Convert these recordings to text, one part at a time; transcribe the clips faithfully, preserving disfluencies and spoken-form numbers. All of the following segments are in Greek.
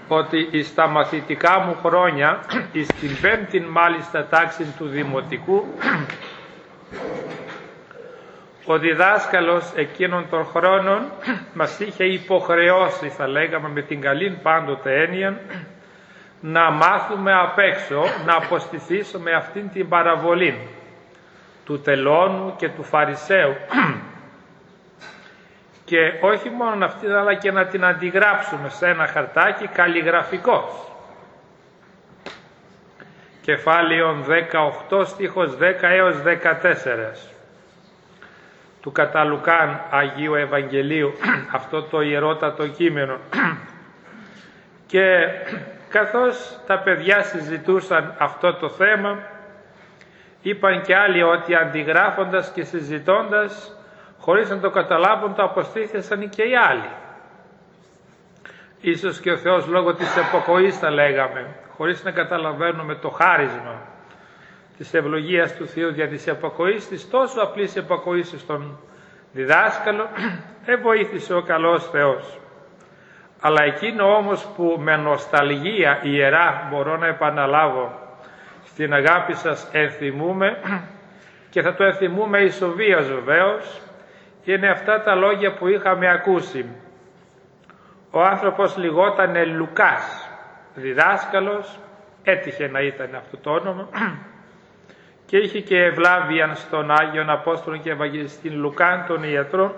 ότι στα μαθητικά μου χρόνια, στην πέμπτη μάλιστα τάξη του δημοτικού, ο διδάσκαλος εκείνων των χρόνων μας είχε υποχρεώσει, θα λέγαμε με την καλή πάντοτε έννοια, να μάθουμε απ' έξω, να αποστηθήσουμε αυτήν την παραβολή του τελώνου και του Φαρισαίου και όχι μόνο αυτή, αλλά και να την αντιγράψουμε σε ένα χαρτάκι καλλιγραφικός. Κεφάλαιο δεκαοκτώ στίχος δέκα έως δεκατέσσερα του κατά Λουκάν Αγίου Ευαγγελίου, αυτό το ιερότατο κείμενο. Και καθώς τα παιδιά συζητούσαν αυτό το θέμα, είπαν και άλλοι ότι αντιγράφοντας και συζητώντας, χωρίς να το καταλάβουν, το αποστήθησαν και οι άλλοι. Ίσως και ο Θεός λόγω της επακοής, θα λέγαμε, χωρίς να καταλαβαίνουμε το χάρισμα της ευλογίας του Θεού δια της επακοής, της τόσο απλής επακοής στον διδάσκαλο, εβοήθησε ο καλός Θεός. Αλλά εκείνο όμως που με νοσταλγία ιερά μπορώ να επαναλάβω, στην αγάπη σας ενθυμούμε και θα το ενθυμούμε ισοβίας βεβαίως, είναι αυτά τα λόγια που είχαμε ακούσει. Ο άνθρωπος λιγότανε Λουκάς, διδάσκαλος, έτυχε να ήταν αυτό το όνομα, και είχε και ευλάβιαν στον Άγιον Απόστολο και Ευαγγελιστή Λουκάν τον ιατρό,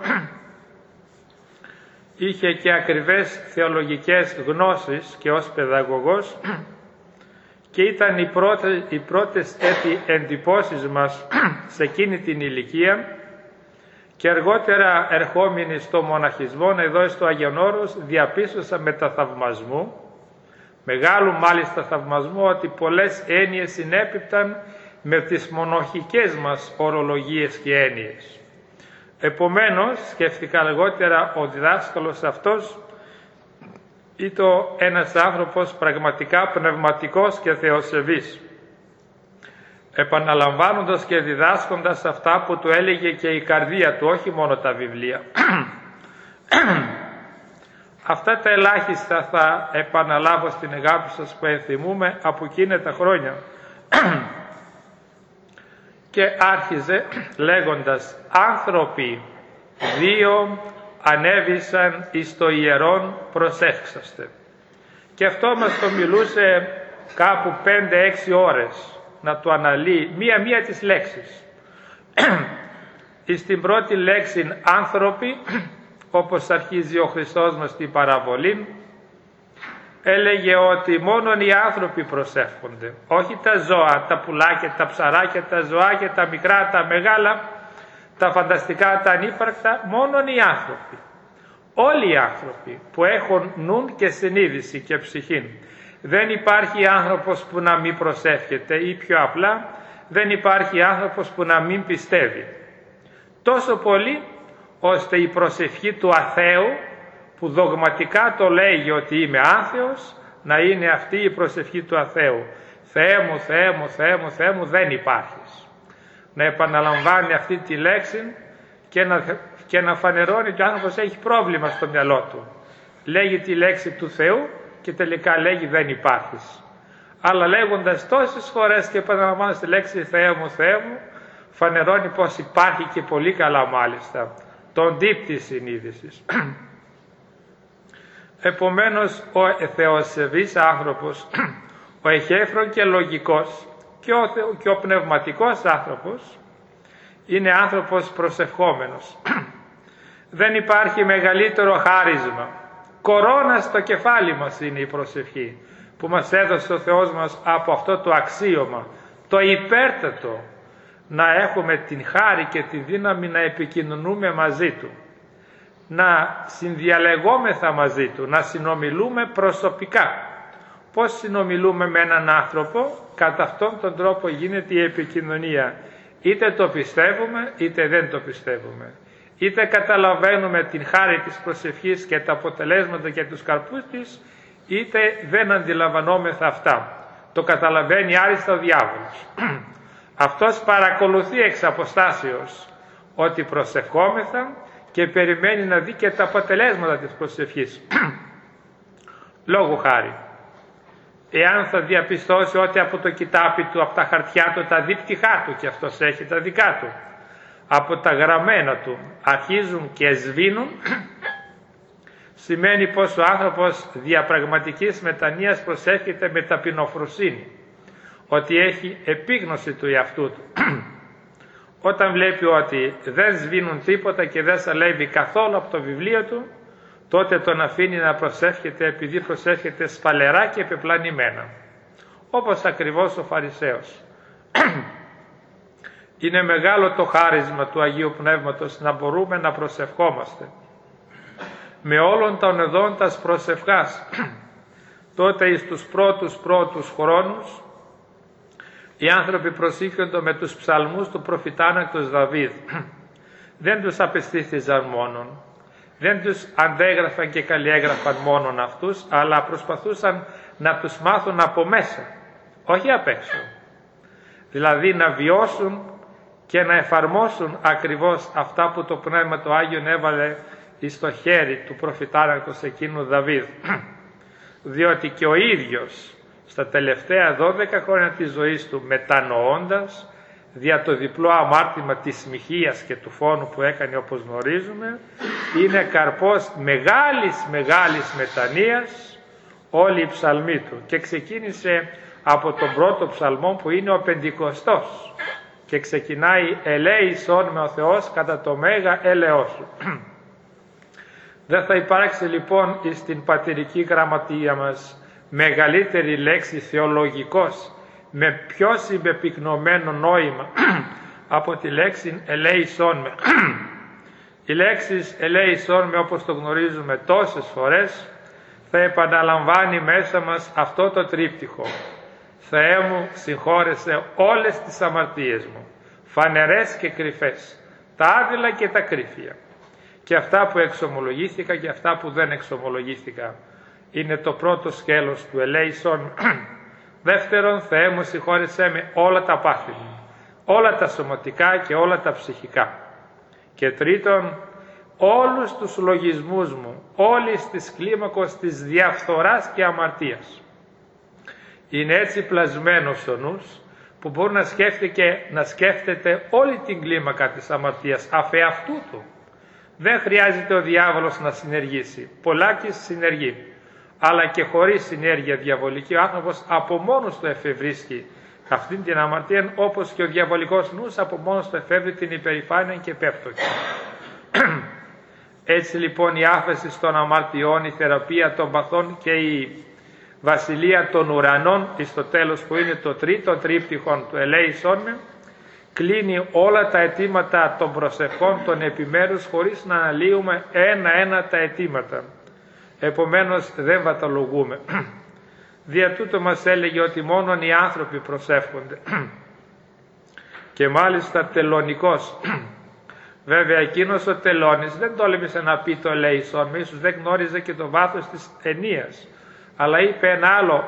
είχε και ακριβές θεολογικές γνώσεις και ως παιδαγωγός και ήταν οι πρώτες, οι πρώτες εντυπώσεις μας σε εκείνη την ηλικία και αργότερα ερχόμενοι στο μοναχισμό, εδώ στο Άγιον Όρος, διαπίστωσα με τα θαυμασμού, μεγάλου μάλιστα θαυμασμού, ότι πολλές έννοιες συνέπιπταν με τις μονοχικές μας ορολογίες και έννοιες. Επομένως, σκέφτηκα αργότερα, ο διδάσκαλος αυτός ήταν ένας άνθρωπος πραγματικά πνευματικός και θεοσεβής, επαναλαμβάνοντας και διδάσκοντας αυτά που του έλεγε και η καρδία του, όχι μόνο τα βιβλία. Αυτά τα ελάχιστα θα επαναλάβω στην αγάπη σας που ενθυμούμε από εκείνα τα χρόνια. Και άρχιζε λέγοντας, άνθρωποι δύο ανέβησαν εις το ιερόν, προσεύξαστε. Και αυτό μας το μιλούσε κάπου πέντε έξι ώρες να το αναλύει μία-μία τις λέξεις. Στην πρώτη λέξη άνθρωποι, όπως αρχίζει ο Χριστός μας στην παραβολή, έλεγε ότι μόνον οι άνθρωποι προσεύχονται, όχι τα ζώα, τα πουλάκια, τα ψαράκια, τα ζωάκια, τα μικρά, τα μεγάλα, τα φανταστικά, τα ανύπαρκτα, μόνον οι άνθρωποι. Όλοι οι άνθρωποι που έχουν νουν και συνείδηση και ψυχή. Δεν υπάρχει άνθρωπος που να μην προσεύχεται, ή πιο απλά δεν υπάρχει άνθρωπος που να μην πιστεύει. Τόσο πολύ ώστε η προσευχή του αθέου, που δογματικά το λέγει ότι είμαι άθεος, να είναι αυτή η προσευχή του αθέου. Θεέ μου, Θεέ μου, Θεέ μου, Θεέ μου, δεν υπάρχεις. Να επαναλαμβάνει αυτή τη λέξη και να, και να φανερώνει ότι ο άνθρωπος έχει πρόβλημα στο μυαλό του. Λέγει τη λέξη του Θεού και τελικά λέγει δεν υπάρχεις. Αλλά λέγοντας τόσες φορές και επαναλαμβάνοντας τη λέξη Θεέ μου, Θεέ μου, φανερώνει πως υπάρχει και πολύ καλά μάλιστα τον τύπτη συνείδησης. Επομένως ο θεοσεβής άνθρωπος, ο εχέφρον και λογικός και ο, θεο, και ο πνευματικός άνθρωπος είναι άνθρωπος προσευχόμενος. Δεν υπάρχει μεγαλύτερο χάρισμα. Κορώνα στο κεφάλι μας είναι η προσευχή που μας έδωσε ο Θεός μας από αυτό το αξίωμα, το υπέρτατο, να έχουμε την χάρη και τη δύναμη να επικοινωνούμε μαζί Του, να συνδιαλεγόμεθα μαζί Του, να συνομιλούμε προσωπικά. Πώς συνομιλούμε με έναν άνθρωπο? Κατά αυτόν τον τρόπο γίνεται η επικοινωνία. Είτε το πιστεύουμε είτε δεν το πιστεύουμε. Είτε καταλαβαίνουμε την χάρη της προσευχής και τα αποτελέσματα και τους καρπούς της, είτε δεν αντιλαμβανόμεθα αυτά. Το καταλαβαίνει άριστα ο διάβολος. Αυτός παρακολουθεί εξ αποστάσεως ότι προσευχόμεθα και περιμένει να δει και τα αποτελέσματα της προσευχής. Λόγου χάρη, εάν θα διαπιστώσει ότι από το κοιτάπι του, από τα χαρτιά του, τα δίπτυχά του, και αυτός έχει τα δικά του, από τα γραμμένα του αρχίζουν και σβήνουν, σημαίνει πως ο άνθρωπος διαπραγματικής μετανοίας προσεύχεται με ταπεινοφροσύνη, ότι έχει επίγνωση του εαυτού του. Όταν βλέπει ότι δεν σβήνουν τίποτα και δεν σαλεύει καθόλου από το βιβλίο του, τότε τον αφήνει να προσεύχεται, επειδή προσεύχεται σφαλερά και πεπλανημένα, όπως ακριβώς ο Φαρισαίος. Είναι μεγάλο το χάρισμα του Αγίου Πνεύματος να μπορούμε να προσευχόμαστε με όλων των εδών τας προσευχάς. Τότε εις τους πρώτους πρώτους χρόνους οι άνθρωποι προσήφιοντο με τους ψαλμούς του προφητάνακτος Δαβίδ. Δεν τους απεστήθηζαν μόνον, δεν τους αντέγραφαν και καλλιέγραφαν μόνον αυτούς, αλλά προσπαθούσαν να τους μάθουν από μέσα, όχι απ' έξω. Δηλαδή να βιώσουν και να εφαρμόσουν ακριβώς αυτά που το Πνεύμα το Άγιον έβαλε στο χέρι του προφητάνακτος εκείνου Δαβίδ. Διότι και ο ίδιος στα τελευταία δώδεκα χρόνια της ζωής του, μετανοώντας δια το διπλό αμάρτημα της μοιχείας και του φόνου που έκανε, όπως γνωρίζουμε, είναι καρπός μεγάλης μεγάλης μετανοίας όλη η ψαλμή του, και ξεκίνησε από τον πρώτο ψαλμό που είναι ο Πεντηκοστός και ξεκινάει «Ελέησον με ο Θεός κατά το μέγα έλεος σου». Δεν θα υπάρξει λοιπόν στην πατηρική γραμματεία μας μεγαλύτερη λέξη θεολογικός με πιο συμπεπυκνωμένο νόημα από τη λέξη «ελέησον με». Η λέξη «ελέησον με», όπως το γνωρίζουμε τόσες φορές, θα επαναλαμβάνει μέσα μας αυτό το τρίπτυχο: Θεέ μου, συγχώρεσαι όλες τις αμαρτίες μου, φανερές και κρυφές, τα άδειλα και τα κρύφια, και αυτά που εξομολογήθηκα και αυτά που δεν εξομολογήθηκα. Είναι το πρώτο σκέλος του ελέησον. Δεύτερον, Θεέ μου, συγχώρεσέ με όλα τα πάθη μου, όλα τα σωματικά και όλα τα ψυχικά. Και τρίτον, όλους τους λογισμούς μου, όλης της κλίμακος της διαφθοράς και αμαρτίας. Είναι έτσι πλασμένος ο νους που μπορεί να σκέφτεται, να σκέφτεται όλη την κλίμακα της αμαρτίας αφ' εαυτού του. Δεν χρειάζεται ο διάβολος να συνεργήσει. Πολλάκις συνεργεί, αλλά και χωρίς συνέργεια διαβολική ο άνθρωπος από μόνος του εφευρίσκει αυτήν την αμαρτία, όπως και ο διαβολικός νους από μόνος του εφεύρει την υπερηφάνεια και πέφτωκε. Έτσι λοιπόν η άφεση των αμαρτιών, η θεραπεία των παθών και η βασιλεία των ουρανών, εις το τέλος που είναι το τρίτο τρίπτυχον του ελέησόν με, κλείνει όλα τα αιτήματα των προσευχών των επιμέρους χωρίς να αναλύουμε ένα-ένα τα αιτήματα. Επομένως δεν βατολογούμε. Δια τούτο μας έλεγε ότι μόνον οι άνθρωποι προσεύχονται. Και μάλιστα τελωνικός. Βέβαια εκείνος ο τελώνης δεν τόλμησε να πει το ελέησόν με, ίσως δεν γνώριζε και το βάθος της ενίας, αλλά είπε ένα άλλο.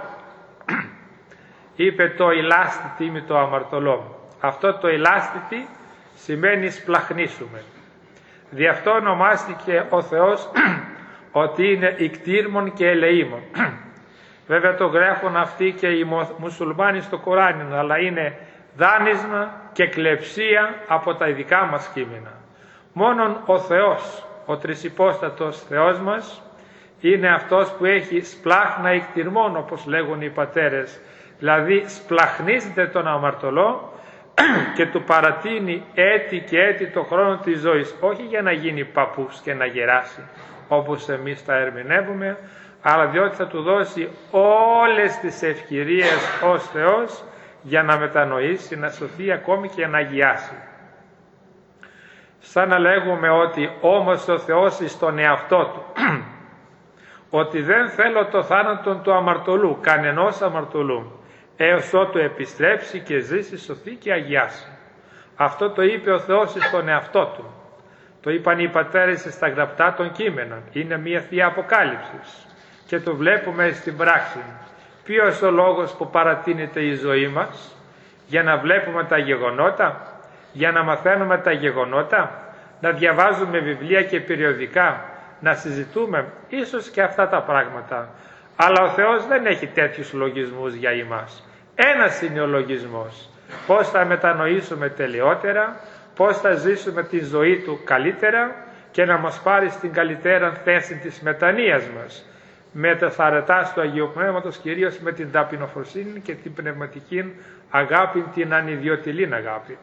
Είπε το ηλάστη τίμη το αμαρτωλό. Αυτό το ηλάστητη σημαίνει σπλαχνίσουμε. Δι' αυτό ονομάστηκε ο Θεός ότι είναι ικτήρμον και ελεήμον. Βέβαια το γράφουν αυτοί και οι μουσουλμάνοι στο Κοράνι, αλλά είναι δάνεισμα και κλεψία από τα ειδικά μας κείμενα. Μόνον ο Θεός, ο τρισυπόστατος Θεός μας, είναι αυτός που έχει σπλάχνα ικτυρμόν, όπως λέγουν οι πατέρες. Δηλαδή σπλαχνίζεται τον αμαρτωλό και του παρατείνει έτη και έτη το χρόνο της ζωής, όχι για να γίνει παππούς και να γεράσει όπως εμείς τα ερμηνεύουμε, αλλά διότι θα του δώσει όλες τις ευκαιρίες ως Θεός για να μετανοήσει, να σωθεί, ακόμη και να αγιάσει. Σαν να λέγουμε ότι όμως ο Θεός εις τον εαυτό του ότι δεν θέλω το θάνατο του αμαρτωλού, κανενός αμαρτωλού, έως ότου επιστρέψει και ζήσει, σωθεί και αγιάσει. Αυτό το είπε ο Θεός στον εαυτό του. Το είπαν οι πατέρες στα γραπτά των κείμενων. Είναι μια θεία αποκάλυψη και το βλέπουμε στην πράξη. Ποιος ο λόγος που παρατείνεται η ζωή μας? Για να βλέπουμε τα γεγονότα, για να μαθαίνουμε τα γεγονότα, να διαβάζουμε βιβλία και περιοδικά, να συζητούμε ίσως και αυτά τα πράγματα, Αλλά ο Θεός δεν έχει τέτοιους λογισμούς για εμάς. Ένας είναι ο λογισμός. Πώς θα μετανοήσουμε τελειότερα, πώς θα ζήσουμε τη ζωή Του καλύτερα και να μας πάρει στην καλύτερα θέση της μετανοίας μας. Με τα θαρετά του Αγίου Πνεύματος, κυρίως με την ταπεινοφροσύνη και την πνευματική αγάπη, την ανιδιοτελή αγάπη.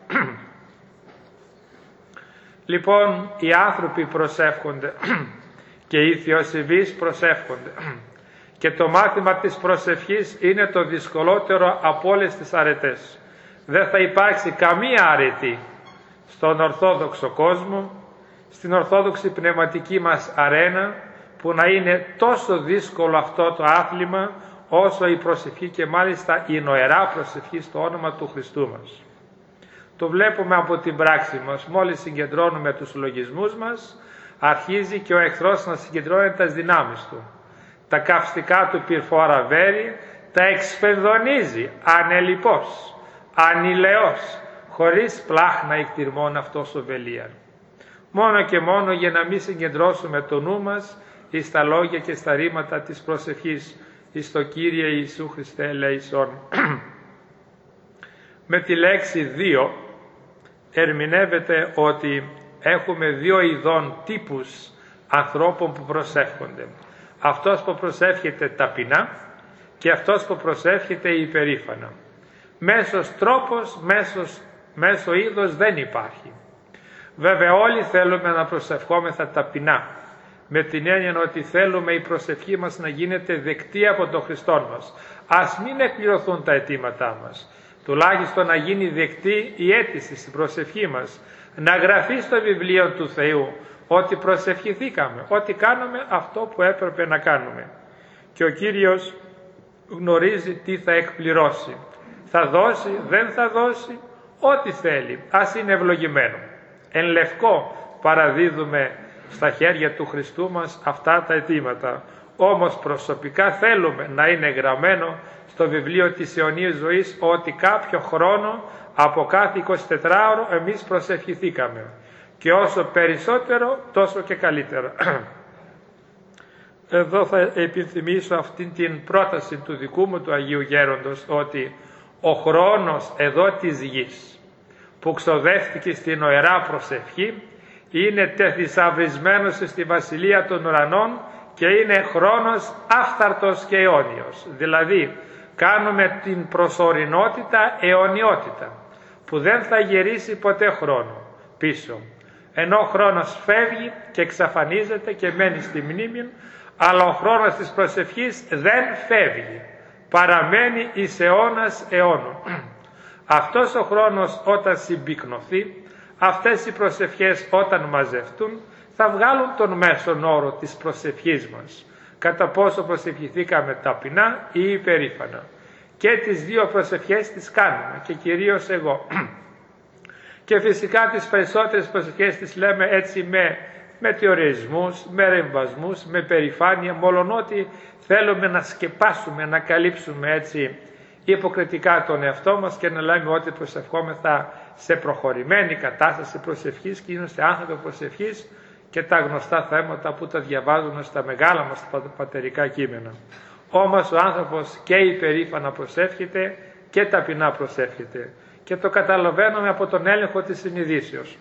Λοιπόν, οι άνθρωποι προσεύχονται και οι θεοσεβείς προσεύχονται. Και το μάθημα της προσευχής είναι το δυσκολότερο από όλες τις αρετές. Δεν θα υπάρξει καμία αρετή στον Ορθόδοξο κόσμο, στην Ορθόδοξη πνευματική μας αρένα, που να είναι τόσο δύσκολο αυτό το άθλημα όσο η προσευχή, και μάλιστα η νοερά προσευχή στο όνομα του Χριστού μας. Το βλέπουμε από την πράξη μας. Μόλις συγκεντρώνουμε τους λογισμούς μας, αρχίζει και ο εχθρός να συγκεντρώνει τις δυνάμεις του. Τα καυστικά του πυρφοραβέρει, τα εξφενδονίζει ανελιπώς, ανηλαιώς, χωρίς πλάχνα εκτιρμών αυτός ο βελίαν. Μόνο και μόνο για να μην συγκεντρώσουμε το νου μας εις τα λόγια και στα ρήματα της προσευχής, εις το Κύριε Ιησού Χριστέ ελέησον. Με τη λέξη δύο ερμηνεύεται ότι έχουμε δύο ειδών τύπους ανθρώπων που προσεύχονται. Αυτός που προσεύχεται ταπεινά και αυτός που προσεύχεται υπερήφανα. Μέσος τρόπος, μέσος, μέσο είδος δεν υπάρχει. Βέβαια όλοι θέλουμε να προσευχόμεθα ταπεινά, με την έννοια ότι θέλουμε η προσευχή μας να γίνεται δεκτή από τον Χριστό μας. Ας μην εκπληρωθούν τα αιτήματά μας, τουλάχιστον να γίνει δεκτή η αίτηση στην προσευχή μας, να γραφεί στο βιβλίο του Θεού ότι προσευχηθήκαμε, ότι κάνουμε αυτό που έπρεπε να κάνουμε. Και ο Κύριος γνωρίζει τι θα εκπληρώσει. Θα δώσει, δεν θα δώσει, ό,τι θέλει, ας είναι ευλογημένο. Εν λευκό παραδίδουμε στα χέρια του Χριστού μας αυτά τα αιτήματα. Όμως προσωπικά θέλουμε να είναι γραμμένο στο βιβλίο της αιωνίας ζωής ότι κάποιο χρόνο από κάθε εικοσιτετράωρο εμείς προσευχηθήκαμε. Και όσο περισσότερο τόσο και καλύτερο. Εδώ θα επιθυμίσω αυτήν την πρόταση του δικού μου του Αγίου Γέροντος, ότι ο χρόνος εδώ της γης που ξοδεύτηκε στην οερά προσευχή είναι τεθυσαυρισμένος στη Βασιλεία των Ουρανών και είναι χρόνος άφθαρτος και αιώνιος. Δηλαδή κάνουμε την προσωρινότητα αιωνιότητα που δεν θα γυρίσει ποτέ χρόνο πίσω. Ενώ ο χρόνος φεύγει και εξαφανίζεται και μένει στη μνήμη, αλλά ο χρόνος της προσευχής δεν φεύγει, παραμένει εις αιώνας αιώνων. Αυτός ο χρόνος όταν συμπυκνωθεί, αυτές οι προσευχές όταν μαζευτούν, θα βγάλουν τον μέσον όρο της προσευχής μας, κατά πόσο προσευχηθήκαμε ταπεινά ή υπερήφανα. Και τις δύο προσευχές τις κάνουμε, και κυρίως εγώ. Και φυσικά τις περισσότερες προσευχές τις λέμε έτσι με μετεωρισμούς, με ρεμβασμούς, με περηφάνεια, μολονότι θέλουμε να σκεπάσουμε, να καλύψουμε έτσι υποκριτικά τον εαυτό μας και να λέμε ότι προσευχόμεθα σε προχωρημένη κατάσταση προσευχής και είμαστε άνθρωποι προσευχής και τα γνωστά θέματα που τα διαβάζουμε στα μεγάλα μας πατερικά κείμενα. Όμως ο άνθρωπος και υπερήφανα προσεύχεται και ταπεινά προσεύχεται. Και το καταλαβαίνουμε από τον έλεγχο της συνειδήσεως.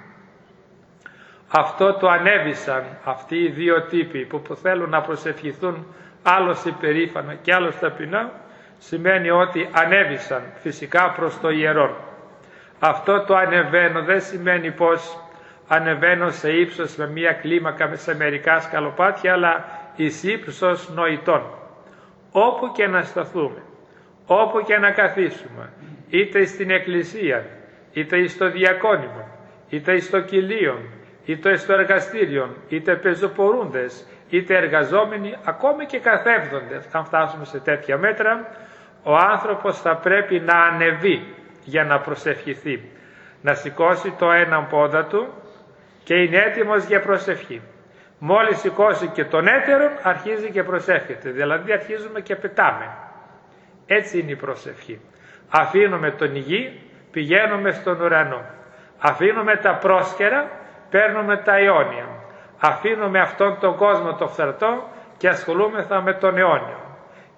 Αυτό το ανέβησαν αυτοί οι δύο τύποι που θέλουν να προσευχηθούν, άλλος υπερήφανα και άλλος ταπεινά, σημαίνει ότι ανέβησαν φυσικά προς το ιερό. Αυτό το ανεβαίνω δεν σημαίνει πως ανεβαίνω σε ύψος με μία κλίμακα σε μερικά σκαλοπάτια, αλλά εις ύψος νοητών. Όπου και να σταθούμε, όπου και να καθίσουμε, είτε στην εκκλησία, είτε στο διακόνημα, είτε στο κηλίον, είτε στο εργαστήριο, είτε πεζοπορούντες, είτε εργαζόμενοι, ακόμη και καθεύδοντες, αν φτάσουμε σε τέτοια μέτρα, ο άνθρωπος θα πρέπει να ανεβεί για να προσευχηθεί, να σηκώσει το έναν πόδα του και είναι έτοιμος για προσευχή. Μόλις σηκώσει και τον έτερον αρχίζει και προσεύχεται, δηλαδή αρχίζουμε και πετάμε. Έτσι είναι η προσευχή. Αφήνουμε τον γη, πηγαίνουμε στον ουρανό. Αφήνουμε τα πρόσκαιρα, παίρνουμε τα αιώνια. Αφήνουμε αυτόν τον κόσμο το φθαρτό και ασχολούμεθα με τον αιώνιο.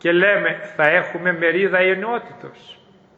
και λέμε θα έχουμε μερίδα ενότητος.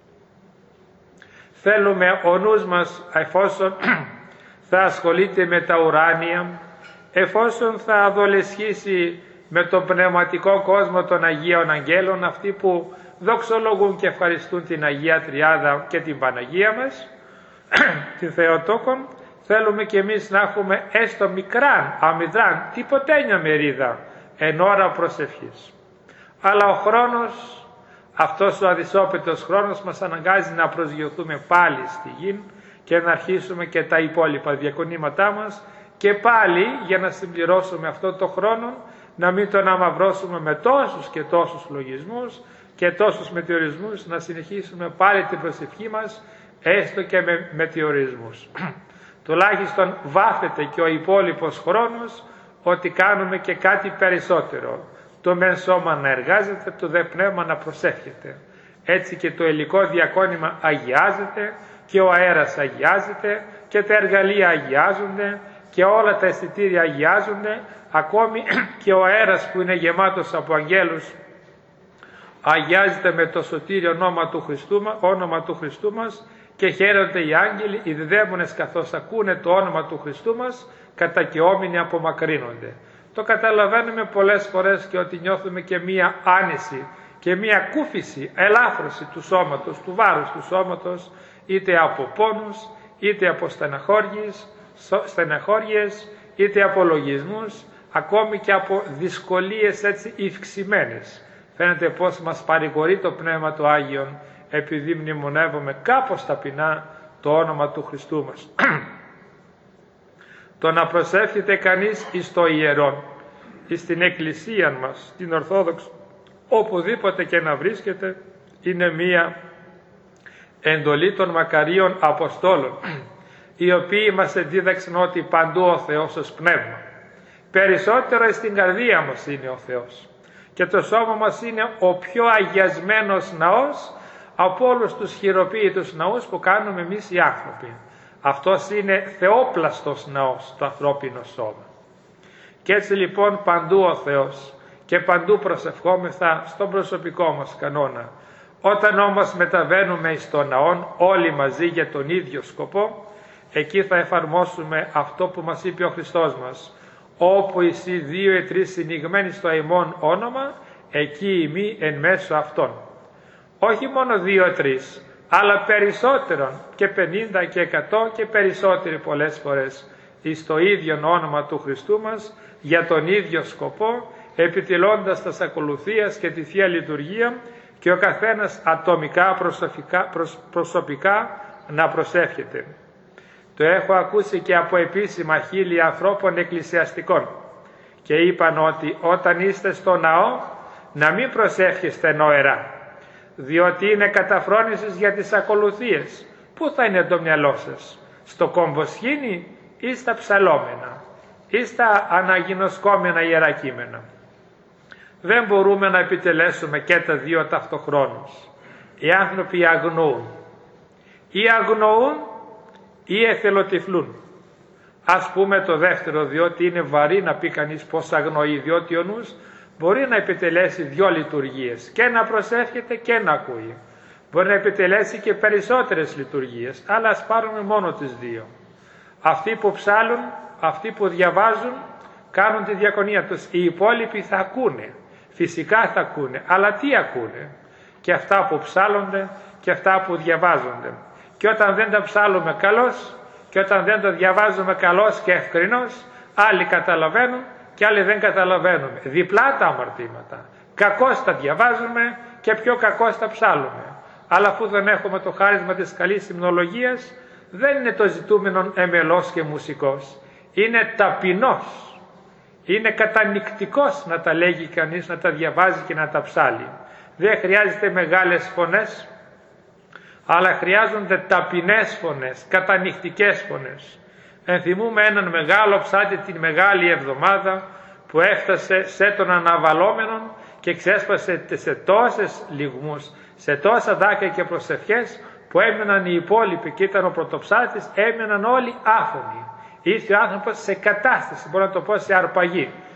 Θέλουμε ο νους μας, εφόσον θα ασχολείται με τα ουράνια, εφόσον θα αδολεσχίσει με τον πνευματικό κόσμο των Αγίων Αγγέλων, αυτοί που δοξολογούν και ευχαριστούν την Αγία Τριάδα και την Παναγία μας, την Θεοτόκον, θέλουμε και εμείς να έχουμε έστω μικράν, αμυδράν, τίποτένια μερίδα εν ώρα προσευχής. Αλλά ο χρόνος, αυτός ο αδυσόπιτος χρόνος, μας αναγκάζει να προσγειωθούμε πάλι στη γη και να αρχίσουμε και τα υπόλοιπα διακονήματά μας και πάλι για να συμπληρώσουμε αυτό το χρόνο, να μην τον αμαυρώσουμε με τόσους και τόσους λογισμούς και τόσους μετεωρισμούς, να συνεχίσουμε πάλι την προσευχή μας έστω και με μετεωρισμούς. Τουλάχιστον βάφεται και ο υπόλοιπος χρόνος ότι κάνουμε και κάτι περισσότερο. Το μεν σώμα να εργάζεται, το δε πνεύμα να προσεύχεται. Έτσι και το υλικό διακόνημα αγιάζεται και ο αέρας αγιάζεται και τα εργαλεία αγιάζονται και όλα τα αισθητήρια αγιάζονται, ακόμη και ο αέρας που είναι γεμάτος από αγγέλους αγιάζεται με το σωτήριο όνομα του Χριστού, όνομα του Χριστού μας και χαίρονται οι άγγελοι, οι δαίμονες καθώς ακούνε το όνομα του Χριστού μας κατακαιόμενοι απομακρύνονται. Το καταλαβαίνουμε πολλές φορές και ότι νιώθουμε και μία άνεση και μία κούφιση, ελάφρωση του σώματος, του βάρους του σώματος, είτε από πόνους, είτε από στεναχώριες, στεναχώριες είτε από λογισμούς, ακόμη και από δυσκολίες έτσι ευξημένες. Φαίνεται πως μας παρηγορεί το Πνεύμα του Άγιον επειδή μνημονεύουμε κάπως ταπεινά το όνομα του Χριστού μας. Το να προσεύχεται κανείς εις το ιερόν, εις την εκκλησία μας, την Ορθόδοξη, οπουδήποτε και να βρίσκεται, είναι μία εντολή των μακαρίων Αποστόλων, οι οποίοι μας δίδαξαν ότι παντού ο Θεός ως πνεύμα. Περισσότερο στην καρδία μας είναι ο Θεός και το σώμα μας είναι ο πιο αγιασμένος ναός από όλους τους χειροποίητους ναούς που κάνουμε εμείς οι άνθρωποι. Αυτός είναι θεόπλαστος ναός, το ανθρώπινο σώμα. Και έτσι λοιπόν παντού ο Θεός και παντού προσευχόμεθα στον προσωπικό μας κανόνα. Όταν όμως μεταβαίνουμε στον ναόν όλοι μαζί για τον ίδιο σκοπό, εκεί θα εφαρμόσουμε αυτό που μας είπε ο Χριστός μας. Όπου εσύ δύο ή τρεις συνηγμένοι στο ημών όνομα, εκεί ημί εν μέσω αυτών. Όχι μόνο δύο ή τρεις, αλλά περισσότερον και πενήντα και εκατό και περισσότεροι πολλές φορές εις το ίδιο όνομα του Χριστού μας, για τον ίδιο σκοπό, επιτυλώντας τας ακολουθίας και τη Θεία Λειτουργία και ο καθένας ατομικά προσωπικά, προσωπικά να προσεύχεται. Το έχω ακούσει και από επίσημα χείλη ανθρώπων εκκλησιαστικών και είπαν ότι όταν είστε στο ναό να μην προσεύχεστε νοερά, διότι είναι καταφρόνησης για τις ακολουθίες. Πού θα είναι το μυαλό σας, στο κομβοσχήνι ή στα ψαλόμενα ή στα αναγινωσκόμενα ιερά κείμενα? Δεν μπορούμε να επιτελέσουμε και τα δύο ταυτοχρόνως. Οι άνθρωποι αγνοούν ή αγνοούν ή εθελοτυφλούν. Ας πούμε το δεύτερο, διότι είναι βαρύ να πει κανείς πως αγνοεί, διότι ο νους μπορεί να επιτελέσει δυο λειτουργίες, και να προσεύχεται και να ακούει. Μπορεί να επιτελέσει και περισσότερες λειτουργίες, αλλά ας πάρουμε μόνο τις δύο. Αυτοί που ψάλουν, αυτοί που διαβάζουν, κάνουν τη διακονία τους. Οι υπόλοιποι θα ακούνε, φυσικά θα ακούνε, αλλά τι ακούνε? Και αυτά που ψάλλονται και αυτά που διαβάζονται. Και όταν δεν τα ψάλουμε καλώς και όταν δεν τα διαβάζουμε καλώς και ευκρινώς, άλλοι καταλαβαίνουν και άλλοι δεν καταλαβαίνουμε. Διπλά τα αμαρτήματα. Κακώς τα διαβάζουμε και πιο κακώς τα ψάλουμε. Αλλά αφού δεν έχουμε το χάρισμα της καλής υμνολογίας, δεν είναι το ζητούμενο εμελός και μουσικός. Είναι ταπεινός. Είναι κατανυκτικός να τα λέγει κανείς, να τα διαβάζει και να τα ψάλει. Δεν χρειάζεται μεγάλες φωνές, αλλά χρειάζονται ταπεινές φωνές, κατανυκτικές φωνές. Ενθυμούμε έναν μεγάλο ψάτη την Μεγάλη Εβδομάδα που έφτασε σε τον αναβαλόμενον και ξέσπασε σε τόσες λυγμούς, σε τόσα δάκρυα και προσευχές, που έμειναν οι υπόλοιποι και ήταν ο πρωτοψάτης, έμειναν όλοι άφωνοι. Ήρθε ο άνθρωπος σε κατάσταση, μπορώ να το πω, σε αρπαγή.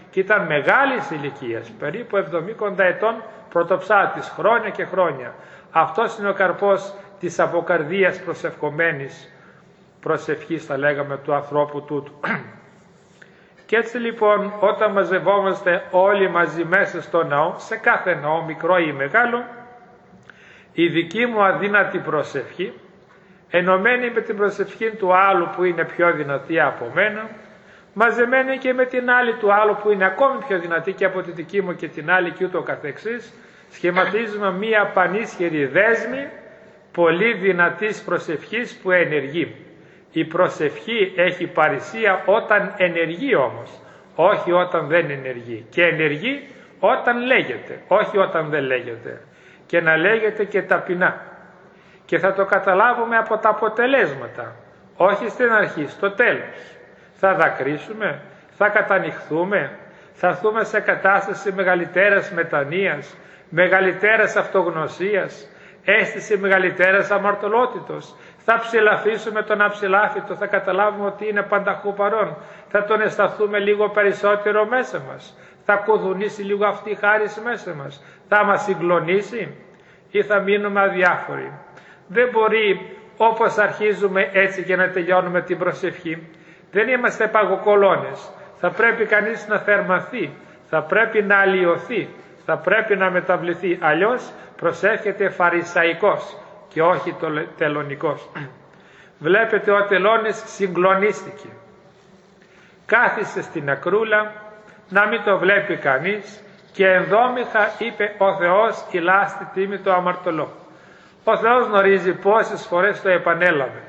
και ήταν μεγάλης ηλικίας, περίπου εβδομήντα ετών πρωτοψάτης, χρόνια και χρόνια. Αυτός είναι ο καρπός της αποκαρδίας προσευχομένης προσευχής, θα λέγαμε, του ανθρώπου τούτου. Και έτσι λοιπόν, όταν μαζευόμαστε όλοι μαζί μέσα στο ναό, σε κάθε ναό, μικρό ή μεγάλο, η δική μου αδύνατη προσευχή, ενωμένη με την προσευχή του άλλου που είναι πιο δυνατή από μένα, μαζεμένη και με την άλλη του άλλου που είναι ακόμη πιο δυνατή και από τη δική μου και την άλλη και ούτω καθεξής, σχηματίζουμε μία πανίσχυρη δέσμη πολύ δυνατής προσευχής που ενεργεί. Η προσευχή έχει παρησία όταν ενεργεί όμως, όχι όταν δεν ενεργεί. Και ενεργεί όταν λέγεται, όχι όταν δεν λέγεται. Και να λέγεται και ταπεινά. Και θα το καταλάβουμε από τα αποτελέσματα, όχι στην αρχή, στο τέλος. Θα δακρύσουμε, θα κατανυχθούμε, θα έρθουμε σε κατάσταση μεγαλύτερας μετανοίας, μεγαλύτερας αυτογνωσίας, αίσθηση μεγαλύτερας αμαρτωλότητος. Θα ψηλαφίσουμε τον αψηλάφιτο, θα καταλάβουμε ότι είναι πανταχού παρόν. Θα τον αισθανθούμε λίγο περισσότερο μέσα μας. Θα κουδουνίσει λίγο αυτή η χάρις μέσα μας. Θα μας συγκλονίσει ή θα μείνουμε αδιάφοροι. Δεν μπορεί όπως αρχίζουμε έτσι και να τελειώνουμε την προσευχή. Δεν είμαστε παγοκολώνες. Θα πρέπει κανείς να θερμαθεί, θα πρέπει να αλλοιωθεί, θα πρέπει να μεταβληθεί. Αλλιώς προσεύχεται φαρισαϊκός και όχι το τελωνικός. Βλέπετε, ο τελώνης συγκλονίστηκε. Κάθισε στην ακρούλα να μην το βλέπει κανείς και ενδόμηχα είπε, ο Θεός ηλά στη τίμη το αμαρτωλό. Ο Θεός γνωρίζει πόσες φορές το επανέλαβε.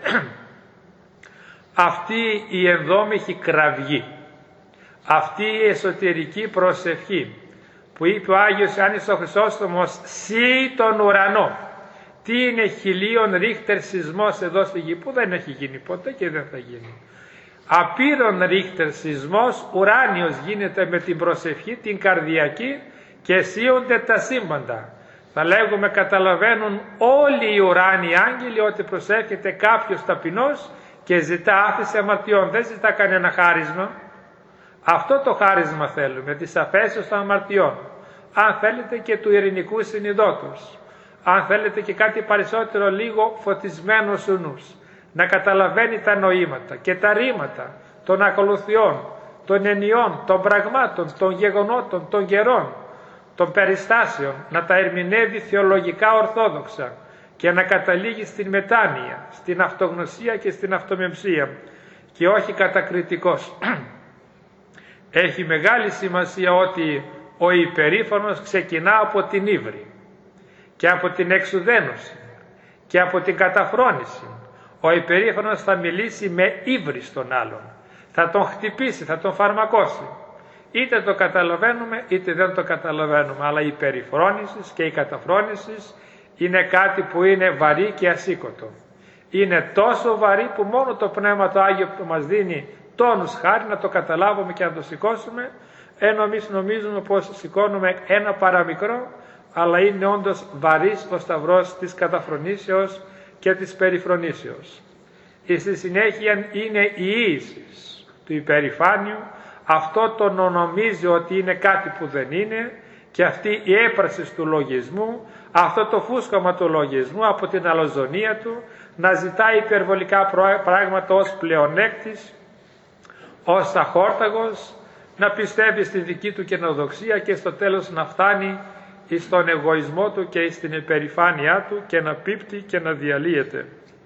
Αυτή η ενδόμηχη κραυγή, αυτή η εσωτερική προσευχή που είπε ο Άγιος Ιωάννης ο Χρυσόστομος, «Σύ τον ουρανό». Τι είναι χιλίων ρίχτερ σεισμός εδώ στη γη, που δεν έχει γίνει ποτέ και δεν θα γίνει. Απείρων ρίχτερ σεισμός ουράνιος γίνεται με την προσευχή την καρδιακή και σύονται τα σύμπαντα. Θα λέγουμε, καταλαβαίνουν όλοι οι ουράνιοι άγγελοι ότι προσεύχεται κάποιος ταπεινός και ζητά άφηση αμαρτιών, δεν ζητά κανένα χάρισμα. Αυτό το χάρισμα θέλουμε, της αφέσεως των αμαρτιών. Αν θέλετε και του ειρηνικού συνειδότος. Αν θέλετε και κάτι περισσότερο, λίγο φωτισμένος ο νους. Να καταλαβαίνει τα νοήματα και τα ρήματα των ακολουθιών, των ενιών, των πραγμάτων, των γεγονότων, των καιρών, των περιστάσεων. Να τα ερμηνεύει θεολογικά ορθόδοξα και να καταλήγει στην μετάνοια, στην αυτογνωσία και στην αυτομεμψία και όχι κατακριτικός. Έχει μεγάλη σημασία ότι ο υπερήφανος ξεκινά από την ύβρη και από την εξουδένωση και από την καταφρόνηση. Ο υπερήφανος θα μιλήσει με ύβρι στον άλλον, θα τον χτυπήσει, θα τον φαρμακώσει. Είτε το καταλαβαίνουμε είτε δεν το καταλαβαίνουμε, αλλά η περιφρόνηση και η καταφρόνηση είναι κάτι που είναι βαρύ και ασήκωτο. Είναι τόσο βαρύ που μόνο το Πνεύμα το Άγιο που μας δίνει τόνους χάρη να το καταλάβουμε και να το σηκώσουμε, ενώ εμείς νομίζουμε πως σηκώνουμε ένα παραμικρό, αλλά είναι όντως βαρύς ο σταυρός της καταφρονήσεως και της περιφρονήσεως. Στη συνέχεια είναι η ίησης του υπερηφάνιου, αυτό το νομίζει ότι είναι κάτι που δεν είναι, και αυτή η έπραση του λογισμού, αυτό το φούσκωμα του λογισμού από την αλαζονία του, να ζητάει υπερβολικά πράγματα ως πλεονέκτης, ως αχόρταγος, να πιστεύει στη δική του καινοδοξία και στο τέλος να φτάνει στον εγωισμό του και στην υπερηφάνειά του και να πίπτει και να διαλύεται.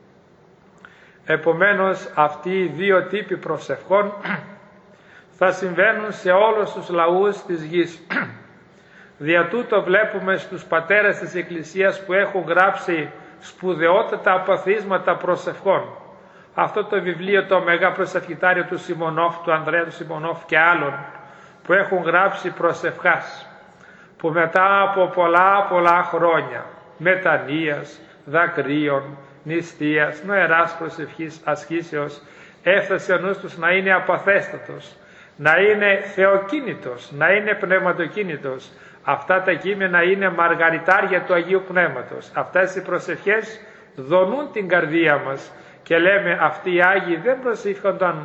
Επομένως, αυτοί οι δύο τύποι προσευχών θα συμβαίνουν σε όλους τους λαούς της γης. Δια τούτο βλέπουμε στους πατέρες της Εκκλησίας που έχουν γράψει σπουδαιότατα απαθίσματα προσευχών. Αυτό το βιβλίο, το Μεγά Προσευχητάριο του Σιμωνόφ, του Ανδρέα του Σιμωνόφ και άλλων, που έχουν γράψει προσευχάς, που μετά από πολλά πολλά χρόνια μετανοίας, δακρύων, νηστείας, νοεράς προσευχής, ασκήσεως, έφτασε ο νους τους να είναι απαθέστατος, να είναι θεοκίνητος, να είναι πνευματοκίνητος. Αυτά τα κείμενα είναι μαργαριτάρια του Αγίου Πνεύματος. Αυτές οι προσευχές δονούν την καρδία μας και λέμε, αυτοί οι Άγιοι δεν προσεύχονταν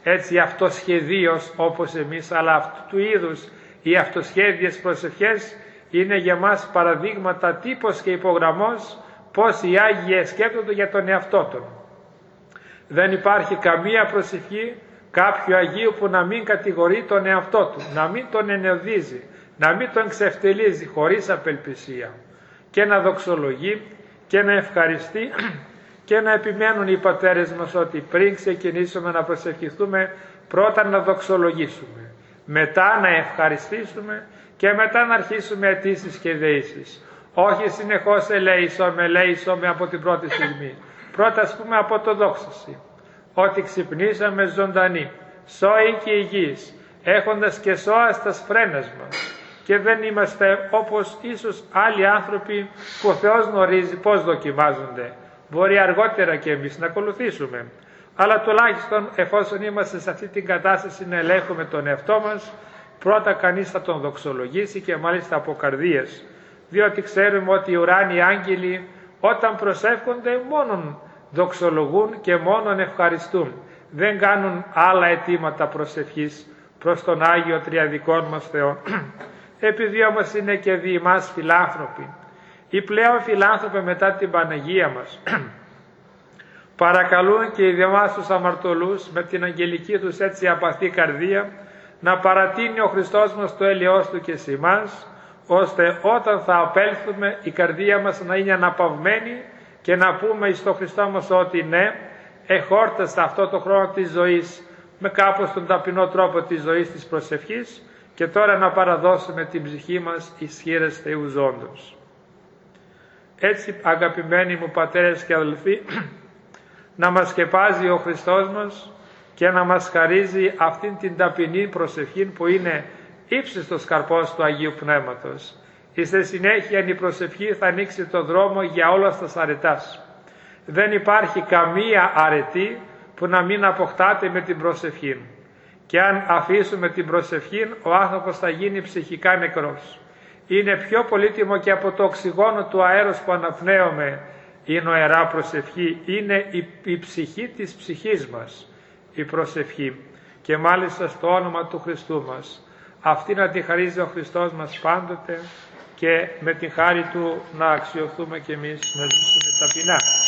έτσι αυτοσχεδίως όπως εμείς, αλλά αυτού του είδους οι αυτοσχέδιες προσευχές είναι για μας παραδείγματα, τύπος και υπογραμμός πως οι Άγιοι σκέπτονται για τον εαυτό των. Δεν υπάρχει καμία προσευχή κάποιου Αγίου που να μην κατηγορεί τον εαυτό του, να μην τον ενεωδίζει, να μην τον ξεφτελίζει χωρίς απελπισία, και να δοξολογεί και να ευχαριστεί και να επιμένουν οι πατέρες μας ότι πριν ξεκινήσουμε να προσευχηθούμε πρώτα να δοξολογήσουμε, μετά να ευχαριστήσουμε και μετά να αρχίσουμε αιτήσεις και δεήσεις. Όχι συνεχώς ελέησome, ελέησome από την πρώτη στιγμή. Πρώτα ας πούμε από το δόξαση, ότι ξυπνήσαμε ζωντανοί, σώοι και υγιείς, έχοντας και σώα στα σφρένες μας, και δεν είμαστε όπως ίσως άλλοι άνθρωποι που ο Θεός γνωρίζει πώς δοκιμάζονται. Μπορεί αργότερα και εμείς να ακολουθήσουμε, αλλά τουλάχιστον εφόσον είμαστε σε αυτή την κατάσταση να ελέγχουμε τον εαυτό μας, πρώτα κανείς θα τον δοξολογήσει και μάλιστα από καρδίες, διότι ξέρουμε ότι οι ουράνιοι άγγελοι όταν προσεύχονται μόνον δοξολογούν και μόνον ευχαριστούν, δεν κάνουν άλλα αιτήματα προσευχής προς τον Άγιο Τριαδικών μας Θεό. Επειδή όμως είναι και δι' εμάς φιλάνθρωποι, οι πλέον φιλάνθρωποι μετά την Παναγία μας, παρακαλούν και οι δι' εμάς τους αμαρτωλούς με την αγγελική τους έτσι απαθή καρδία να παρατείνει ο Χριστός μας το έλεος του και σε εμάς, ώστε όταν θα απέλθουμε η καρδία μας να είναι αναπαυμένη και να πούμε εις τον Χριστό μας ότι ναι, εχόρτασα αυτό το χρόνο της ζωής με κάπως τον ταπεινό τρόπο της ζωής της προσευχής, και τώρα να παραδώσουμε την ψυχή μας εις χείλες Θεού ζώντος. Έτσι, αγαπημένοι μου πατέρες και αδελφοί, να μας σκεπάζει ο Χριστός μας και να μας χαρίζει αυτήν την ταπεινή προσευχή που είναι ύψιστος καρπός του Αγίου Πνεύματος. Στη συνέχεια η προσευχή θα ανοίξει το δρόμο για όλα τα αρετάς. Δεν υπάρχει καμία αρετή που να μην αποκτάται με την προσευχή. Και αν αφήσουμε την προσευχή, ο άνθρωπος θα γίνει ψυχικά νεκρός. Είναι πιο πολύτιμο και από το οξυγόνο του αέρος που αναπνέουμε η νοερά προσευχή. Είναι η, η ψυχή της ψυχής μας, η προσευχή. Και μάλιστα στο όνομα του Χριστού μας. Αυτή να τη χαρίζει ο Χριστός μας πάντοτε, και με τη χάρη Του να αξιοθούμε κι εμείς να ζήσουμε ταπεινά.